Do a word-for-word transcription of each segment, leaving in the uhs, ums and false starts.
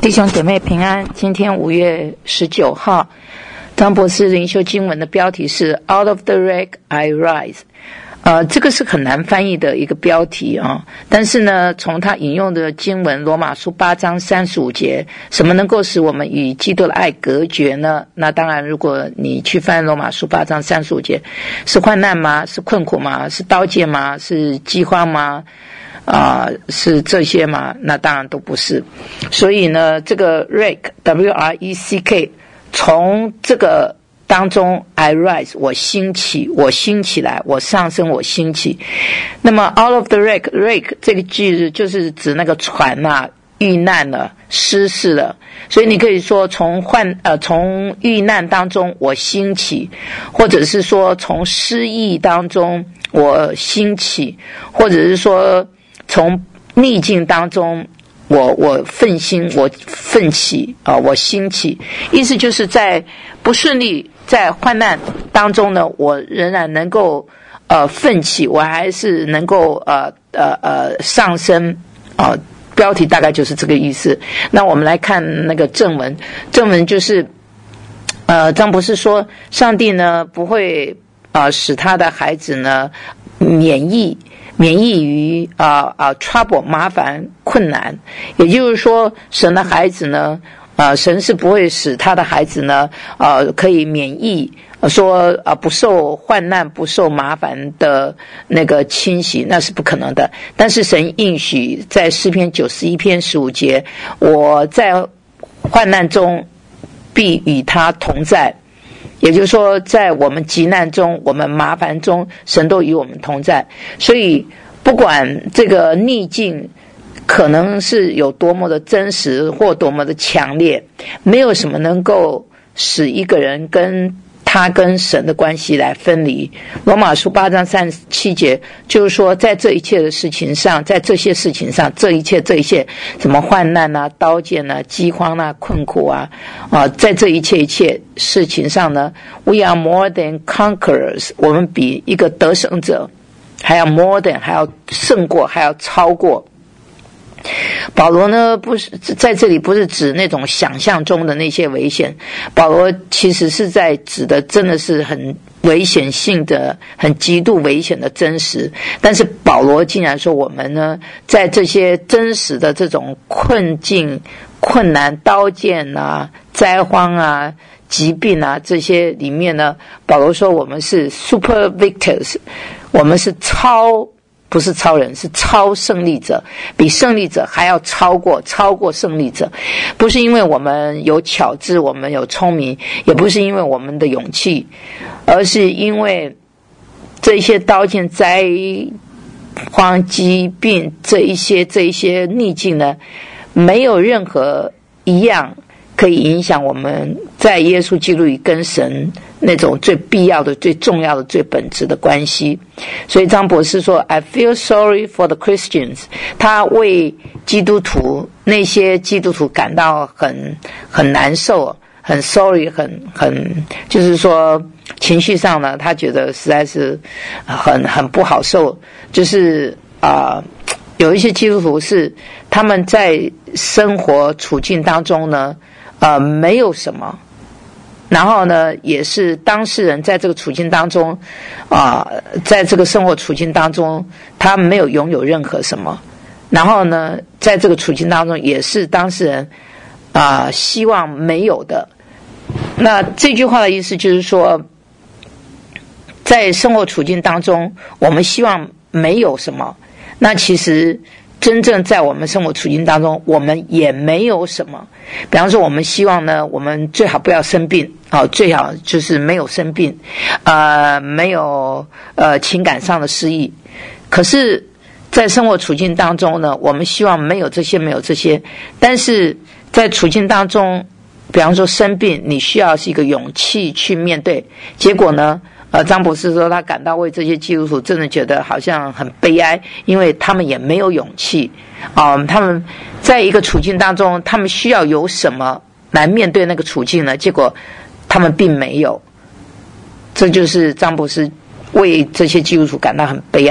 弟兄姐妹平安，今天五月十九号，张博士灵修经文的标题是 Out of the wreck I rise。呃，这个是很难翻译的一个标题啊，但是呢，从他引用的经文罗马书八章三十五节，什么能够使我们与基督的爱隔绝呢？那当然，如果你去翻罗马书八章三十五节，是患难吗？是困苦吗？是刀剑吗？是饥荒吗？啊、呃，是这些吗？那当然都不是。所以呢，这个 wreck W R E C K 从这个当中 I rise 我兴起，我兴起来，我上升，我兴起。那么 out of the wreck wreck 这个句就是指那个船啊遇难了，失事了。所以你可以说从患呃从遇难当中我兴起，或者是说从失意当中我兴起，或者是说从逆境当中我我奋心，我奋起啊、呃，我兴起。意思就是在不顺利，在患难当中呢，我仍然能够呃奋起，我还是能够呃呃呃上升啊、呃。标题大概就是这个意思。那我们来看那个正文，正文就是呃张博士说，上帝呢不会啊、呃、使他的孩子呢免疫。免疫于啊啊 trouble 麻烦困难，也就是说，神的孩子呢，啊神是不会使他的孩子呢，呃可以免疫，说啊不受患难、不受麻烦的那个侵袭，那是不可能的。但是神应许在诗篇九十一篇十五节，我在患难中必与他同在。也就是说，在我们急难中，我们麻烦中，神都与我们同在。所以，不管这个逆境可能是有多么的真实或多么的强烈，没有什么能够使一个人跟他跟神的关系来分离。罗马书八章三十七节就是说，在这一切的事情上，在这些事情上，这一切这一切什么患难啊、刀剑啊、饥荒啊、困苦啊啊，在这一切一切事情上呢 ，we are more than conquerors， 我们比一个得胜者还要 more than， 还要胜过，还要超过。保罗呢，不是在这里不是指那种想象中的那些危险，保罗其实是在指的真的是很危险性的、很极度危险的真实。但是保罗竟然说，我们呢，在这些真实的这种困境、困难、刀剑啊、灾荒啊、疾病啊这些里面呢，保罗说我们是 super victors， 我们是超。不是超人，是超胜利者，比胜利者还要超过超过胜利者。不是因为我们有巧智，我们有聪明，也不是因为我们的勇气，而是因为这些刀剑、灾荒、疾病这一些这一些逆境呢，没有任何一样可以影响我们在耶稣基督里跟神那种最必要的、最重要的、最本质的关系。所以张博士说 I feel sorry for the Christians， 他为基督徒那些基督徒感到很很难受，很 sorry， 很很就是说情绪上呢，他觉得实在是很很不好受。就是啊、呃，有一些基督徒是他们在生活处境当中呢，呃，没有什么。然后呢，也是当事人在这个处境当中，啊、呃，在这个生活处境当中，他没有拥有任何什么。然后呢，在这个处境当中，也是当事人啊、呃、希望没有的。那这句话的意思就是说，在生活处境当中，我们希望没有什么。那其实真正在我们生活处境当中，我们也没有什么。比方说，我们希望呢，我们最好不要生病。哦，最好就是没有生病，呃，没有呃情感上的失忆。可是，在生活处境当中呢，我们希望没有这些，没有这些。但是在处境当中，比方说生病，你需要是一个勇气去面对。结果呢，呃，张博士说他感到为这些基督徒真的觉得好像很悲哀，因为他们也没有勇气啊、呃，他们在一个处境当中，他们需要有什么来面对那个处境呢？结果他们并没有。这就是张博士为这些基督徒感到很悲哀的。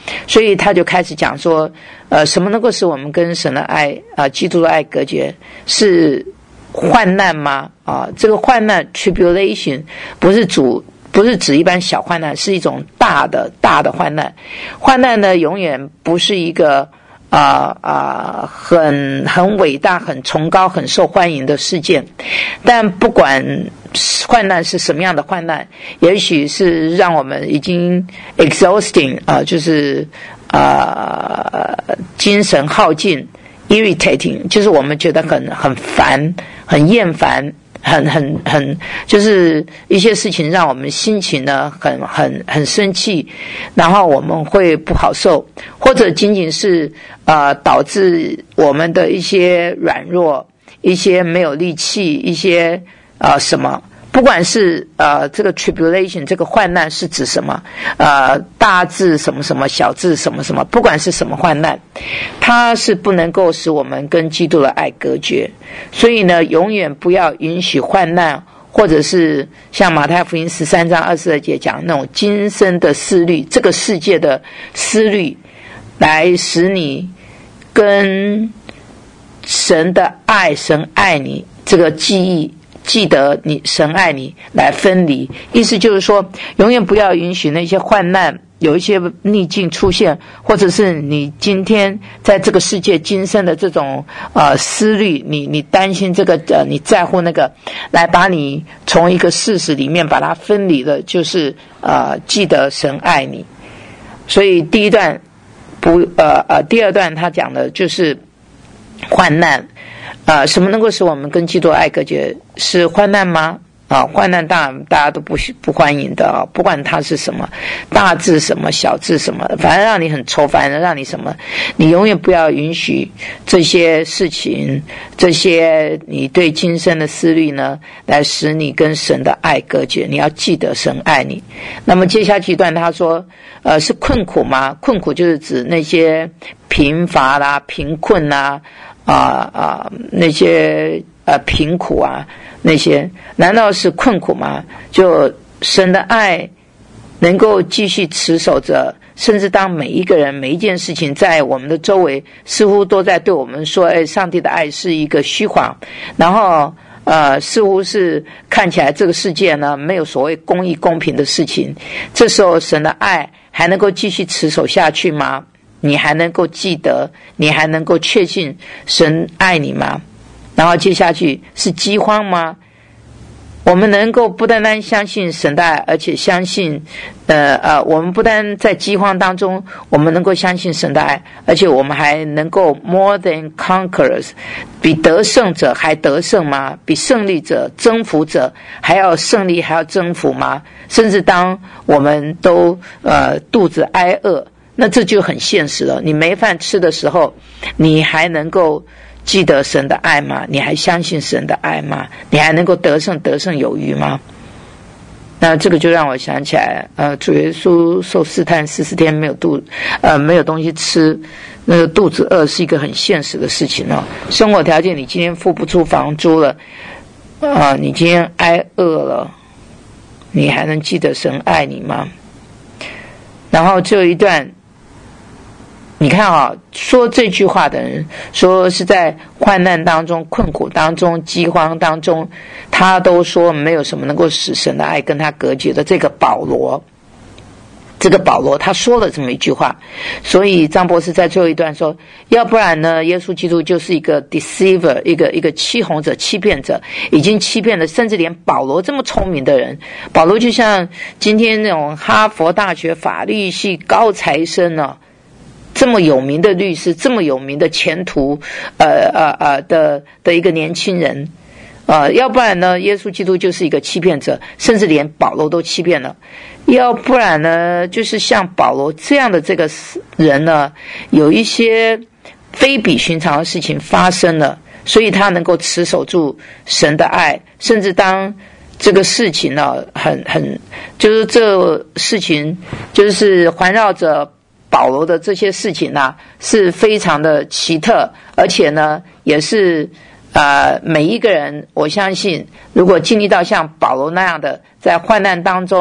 所以他就开始讲说，呃，什么能够使我们跟神的爱啊、呃，基督的爱隔绝？是患难吗？啊，这个患难 tribulation 不是主。不是指一般小患难，是一种大的大的患难。患难呢，永远不是一个啊啊、呃、很很伟大、很崇高、很受欢迎的事件。但不管患难是什么样的患难，也许是让我们已经 exhausting 啊、呃，就是啊、呃、精神耗尽 ，irritating， 就是我们觉得很很烦、很厌烦。很很很，就是一些事情让我们心情呢很很很生气，然后我们会不好受，或者仅仅是呃导致我们的一些软弱，一些没有力气，一些呃什么。不管是呃这个 tribulation 这个患难是指什么，呃大字什么什么，小字什么什么，不管是什么患难，它是不能够使我们跟基督的爱隔绝。所以呢，永远不要允许患难，或者是像马太福音十三章二十二节讲那种今生的思虑，这个世界的思虑，来使你跟神的爱，神爱你这个记忆。记得你神爱你来分离，意思就是说永远不要允许那些患难有一些逆境出现，或者是你今天在这个世界今生的这种呃思虑，你你担心这个呃你在乎那个，来把你从一个事实里面把它分离了，就是呃记得神爱你。所以第一段不呃呃第二段他讲的就是患难。呃，什么能够使我们跟基督爱隔绝？是患难吗？啊，患难当然大家都不不欢迎的啊，不管它是什么，大字什么，小字什么，反正让你很愁烦的，让你什么，你永远不要允许这些事情，这些你对今生的思虑呢，来使你跟神的爱隔绝。你要记得神爱你。那么接下去一段他说，呃，是困苦吗？困苦就是指那些贫乏啦、贫困啦。啊啊，那些呃贫苦啊，那些难道是困苦吗？就神的爱能够继续持守着，甚至当每一个人每一件事情在我们的周围似乎都在对我们说，哎，上帝的爱是一个虚谎，然后呃似乎是看起来这个世界呢没有所谓公义公平的事情，这时候神的爱还能够继续持守下去吗？你还能够记得，你还能够确信神爱你吗？然后接下去是饥荒吗？我们能够不单单相信神的爱，而且相信呃呃，我们不单在饥荒当中我们能够相信神的爱，而且我们还能够 more than conquerors， 比得胜者还得胜吗？比胜利者征服者还要胜利还要征服吗？甚至当我们都呃肚子挨饿，那这就很现实了，你没饭吃的时候，你还能够记得神的爱吗？你还相信神的爱吗？你还能够得胜得胜有余吗？那这个就让我想起来，呃，主耶稣受试探四十天没有肚，呃，没有东西吃，那个肚子饿是一个很现实的事情哦。生活条件，你今天付不出房租了，啊、呃，你今天挨饿了，你还能记得神爱你吗？然后这一段。你看啊，说这句话的人，说是在患难当中、困苦当中、饥荒当中，他都说没有什么能够使神的爱跟他隔绝的。这个保罗，这个保罗他说了这么一句话，所以张博士在最后一段说，要不然呢，耶稣基督就是一个 deceiver， 一个一个欺哄者、欺骗者，已经欺骗了，甚至连保罗这么聪明的人，保罗就像今天那种哈佛大学法律系高材生呢、啊。这么有名的律师，这么有名的前途，呃呃呃的的一个年轻人，呃，要不然呢，耶稣基督就是一个欺骗者，甚至连保罗都欺骗了。要不然呢，就是像保罗这样的这个人呢，有一些非比寻常的事情发生了，所以他能够持守住神的爱，甚至当这个事情呢，很很就是这个事情就是环绕着。保罗的这些事情呢、啊，是非常的奇特，而且呢，也是呃每一个人，我相信，如果经历到像保罗那样的在患难当中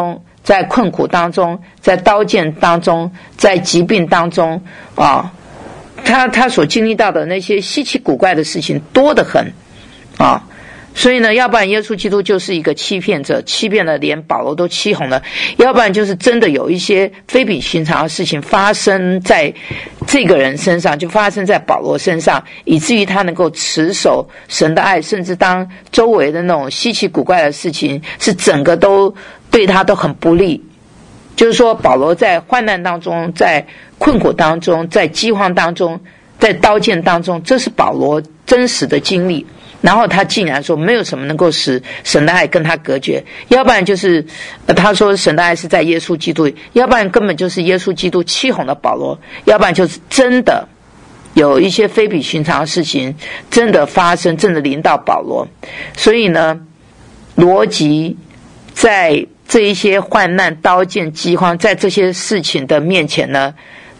在困苦当中，在刀剑当中，在疾病当中啊，他他所经历到的那些稀奇古怪的事情多得很啊。所以呢，要不然耶稣基督就是一个欺骗者，欺骗了连保罗都欺哄了；要不然就是真的有一些非比寻常的事情发生在这个人身上，就发生在保罗身上，以至于他能够持守神的爱，甚至当周围的那种稀奇古怪的事情是整个都对他都很不利。就是说，保罗在患难当中，在困苦当中，在饥荒当中，在刀剑当中，这是保罗真实的经历。然后他竟然说没有什么能够使神的爱跟他隔绝，要不然就是、呃、他说神的爱是在耶稣基督里，要不然根本就是耶稣基督欺哄了保罗，要不然就是真的有一些非比寻常的事情真的发生，真的临到保罗。所以呢，逻辑在这一些患难刀剑饥荒，在这些事情的面前呢，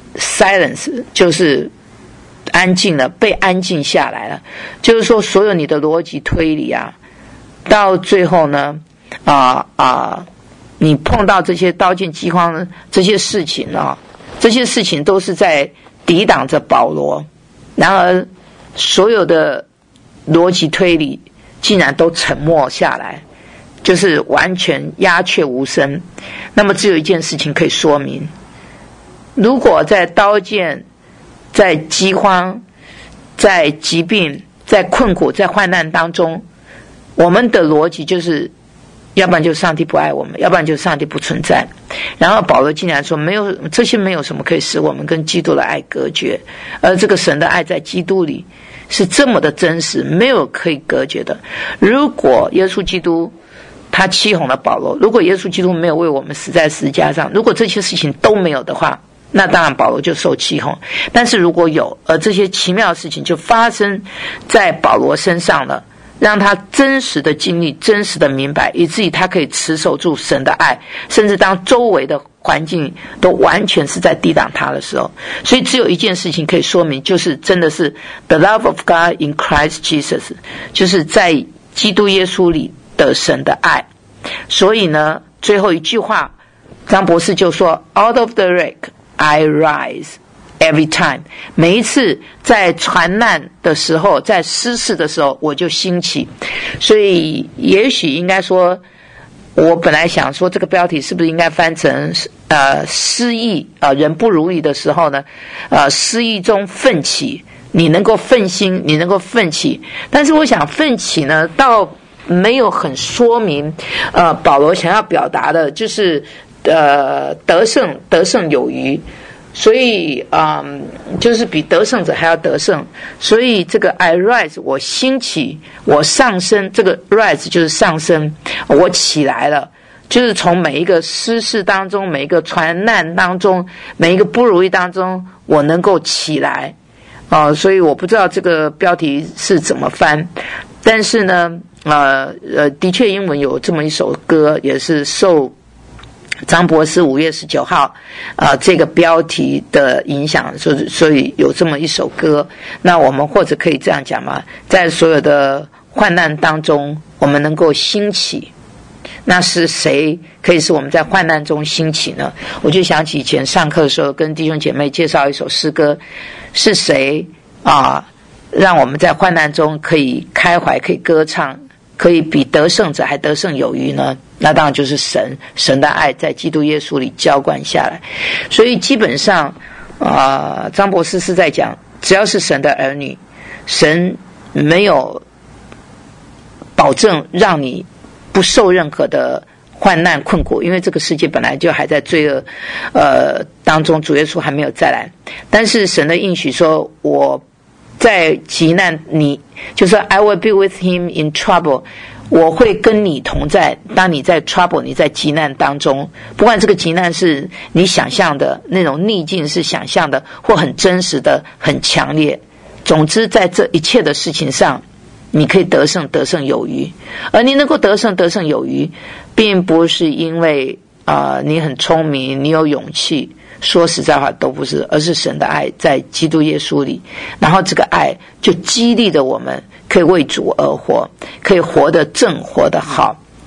silence 就是安静了，被安静下来了。就是说，所有你的逻辑推理啊，到最后呢，啊啊，你碰到这些刀剑饥荒这些事情啊，这些事情都是在抵挡着保罗。然而，所有的逻辑推理竟然都沉默下来，就是完全鸦雀无声。那么，只有一件事情可以说明：如果在刀剑、在饥荒、在疾病、在困苦、在患难当中，我们的逻辑就是要不然就是上帝不爱我们，要不然就是上帝不存在。然后保罗竟然说没有，这些没有什么可以使我们跟基督的爱隔绝，而这个神的爱在基督里是这么的真实，没有可以隔绝的。如果耶稣基督他欺哄了保罗，如果耶稣基督没有为我们死在十字架上，如果这些事情都没有的话，那当然保罗就受欺哄。但是如果有，而这些奇妙的事情就发生在保罗身上了，让他真实的经历，真实的明白，以至于他可以持守住神的爱，甚至当周围的环境都完全是在抵挡他的时候。所以只有一件事情可以说明，就是真的是 the love of God in Christ Jesus， 就是在基督耶稣里的神的爱。所以呢，最后一句话张博士就说 out of the wreck I rise every time， 每一次在船难的时候，在失事的时候，我就兴起。所以也许应该说，我本来想说这个标题是不是应该翻成呃失意啊、呃，人不如意的时候呢，呃失意中奋起，你能够奋心，你能够奋起。但是我想奋起呢，倒没有很说明呃保罗想要表达的就是呃得胜得胜有余。所以嗯，就是比得胜者还要得胜。所以这个 I rise， 我兴起，我上升，这个 rise 就是上升，我起来了，就是从每一个失事当中，每一个船难当中，每一个不如意当中，我能够起来啊、呃。所以我不知道这个标题是怎么翻，但是呢，呃呃，的确英文有这么一首歌，也是受张博士五月十九号呃这个标题的影响，所以所以有这么一首歌。那我们或者可以这样讲嘛，在所有的患难当中，我们能够兴起。那是谁可以使我们在患难中兴起呢？我就想起以前上课的时候跟弟兄姐妹介绍一首诗歌，是谁啊让我们在患难中可以开怀，可以歌唱，可以比得胜者还得胜有余呢？那当然就是神，神的爱在基督耶稣里浇灌下来。所以基本上啊、呃，张博士是在讲，只要是神的儿女，神没有保证让你不受任何的患难困苦，因为这个世界本来就还在罪恶呃当中，主耶稣还没有再来。但是神的应许说，我在急难，你就说 I will be with him in trouble， 我会跟你同在。当你在 trouble， 你在急难当中，不管这个急难是你想象的那种逆境，是想象的，或很真实的很强烈，总之在这一切的事情上，你可以得胜，得胜有余。而你能够得胜，得胜有余，并不是因为啊、呃、你很聪明，你有勇气，说实在话都不是，而是神的爱在基督耶稣里，然后这个爱就激励了我们可以为主而活，可以活得正，活得好。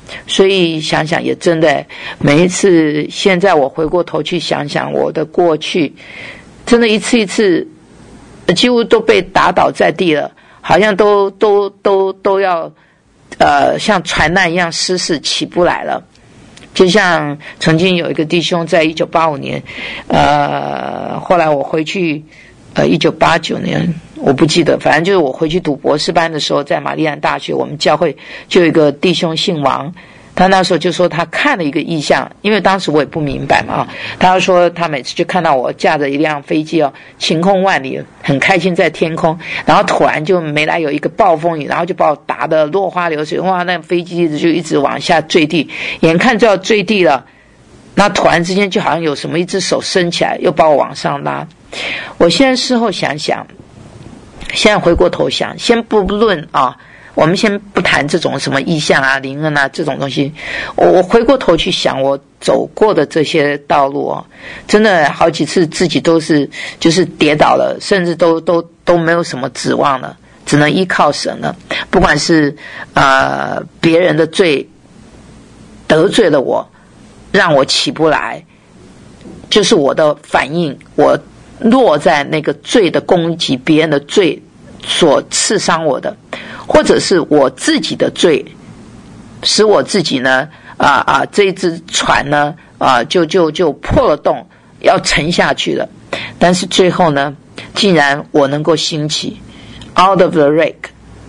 所以想想也真的，每一次现在我回过头去想想我的过去，真的一次一次几乎都被打倒在地了，好像都都都都要呃像船难一样失事起不来了。就像曾经有一个弟兄在一九八五年，呃，后来我回去，呃，一九八九年我不记得，反正就是我回去读博士班的时候，在玛丽安大学，我们教会就有一个弟兄姓王，他那时候就说他看了一个异象，因为当时我也不明白嘛，他说他每次就看到我驾着一辆飞机哦，晴空万里，很开心在天空，然后突然就没来有一个暴风雨，然后就把我打得落花流水，哇，那飞机就一直往下坠地，眼看就要坠地了，那突然之间就好像有什么一只手伸起来，又把我往上拉。我现在事后想想，现在回过头想，先不论啊。我们先不谈这种什么意象啊、灵恩啊这种东西，我我回过头去想我走过的这些道路啊，真的好几次自己都是就是跌倒了，甚至都都都没有什么指望了，只能依靠神了。不管是呃别人的罪得罪了我，让我起不来，就是我的反应，我落在那个罪的攻击，别人的罪所刺伤我的。或者是我自己的罪，使我自己呢，啊啊，这一只船呢，啊，就就就破了洞，要沉下去了。但是最后呢，竟然我能够兴起 ，out of the wreck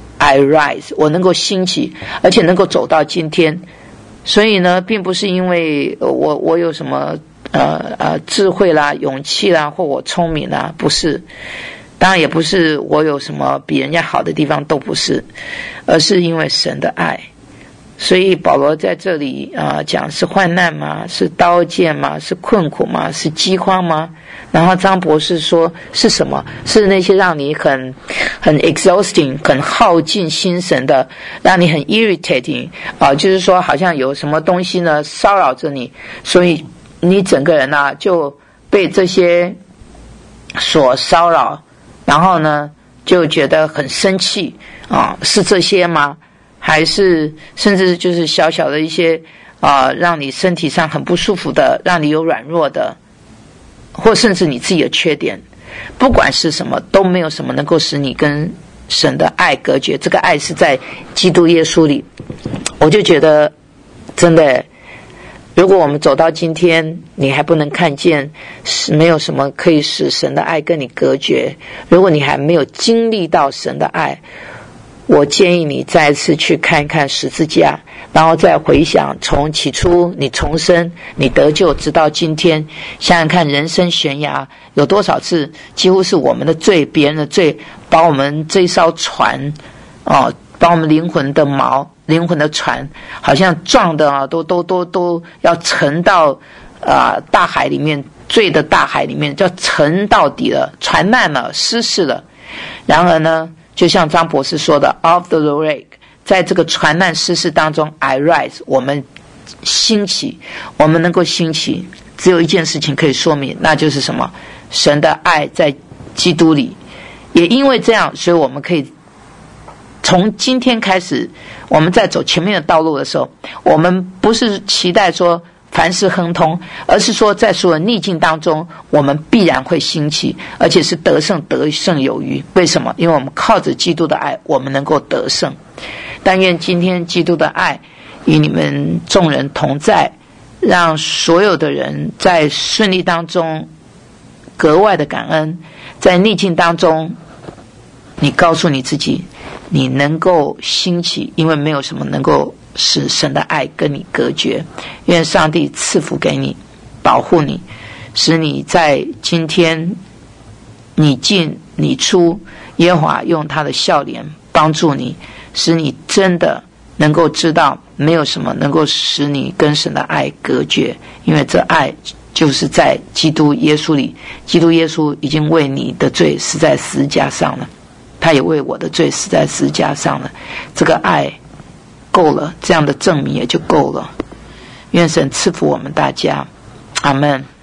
I rise， 我能够兴起，而且能够走到今天。所以呢，并不是因为我我有什么呃呃智慧啦、勇气啦，或我聪明啦，不是。当然也不是我有什么比人家好的地方，都不是，而是因为神的爱。所以保罗在这里啊、呃、讲是患难吗？是刀剑吗？是困苦吗？是饥荒吗？然后张博士说是什么？是那些让你很很 exhausting 很耗尽心神的，让你很 irritating 啊、呃，就是说好像有什么东西呢骚扰着你，所以你整个人啊就被这些所骚扰，然后呢就觉得很生气啊，是这些吗？还是甚至就是小小的一些啊、呃，让你身体上很不舒服的，让你有软弱的，或甚至你自己的缺点，不管是什么，都没有什么能够使你跟神的爱隔绝。这个爱是在基督耶稣里。我就觉得真的，如果我们走到今天，你还不能看见，是没有什么可以使神的爱跟你隔绝。如果你还没有经历到神的爱，我建议你再次去看一看十字架，然后再回想从起初你重生你得救直到今天，想想看人生悬崖有多少次几乎是我们的罪别人的罪把我们这艘船哦，把我们灵魂的锚灵魂的船好像撞的啊都都都都要沉到啊、呃、大海里面，罪的大海里面就要沉到底了，船难了，失事了。然而呢，就像张博士说的 of the wreck， 在这个船难失事当中 I rise， 我们兴起，我们能够兴起，只有一件事情可以说明，那就是什么？神的爱在基督里。也因为这样，所以我们可以从今天开始，我们在走前面的道路的时候，我们不是期待说凡事亨通，而是说在所有逆境当中，我们必然会兴起，而且是得胜得胜有余。为什么？因为我们靠着基督的爱，我们能够得胜。但愿今天基督的爱与你们众人同在，让所有的人在顺利当中格外的感恩，在逆境当中你告诉你自己你能够兴起，因为没有什么能够使神的爱跟你隔绝。愿上帝赐福给你，保护你，使你在今天你进你出，耶和华用他的笑脸帮助你，使你真的能够知道没有什么能够使你跟神的爱隔绝，因为这爱就是在基督耶稣里，基督耶稣已经为你的罪死在十字架上了，他也为我的罪死在十字架上了，这个爱够了，这样的证明也就够了。愿神赐福我们大家，阿们。